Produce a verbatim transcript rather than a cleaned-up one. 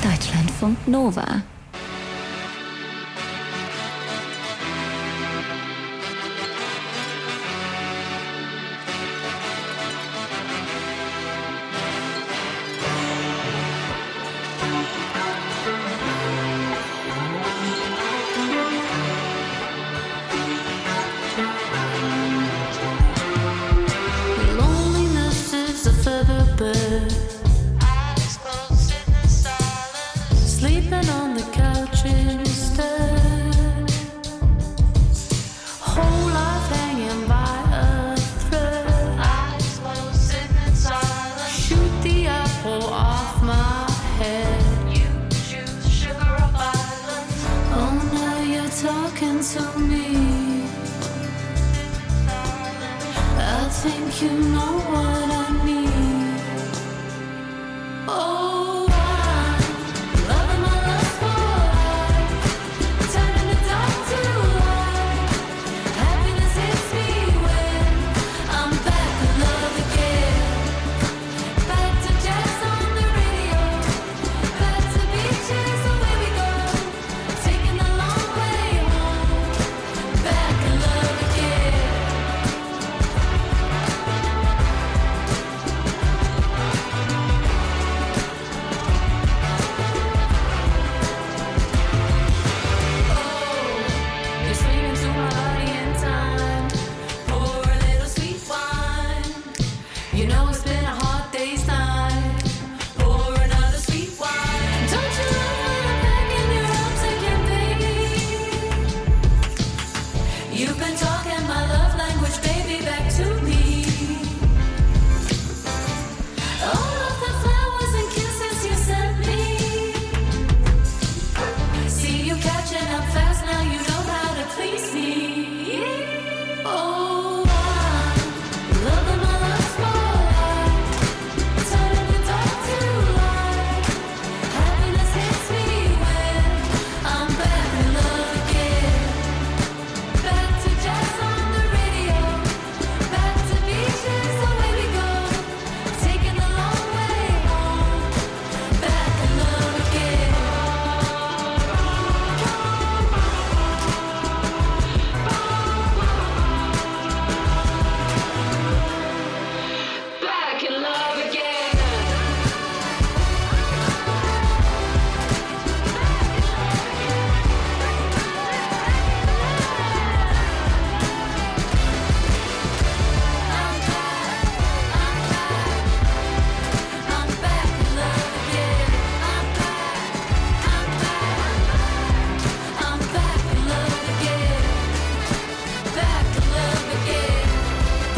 Deutschlandfunk Nova. Sleeping on the couch instead. Whole life hanging by a thread. Eyes closed, sitting in silence. Shoot the apple off my head. You choose sugar or violence. Oh, now you're talking to me. I think you know what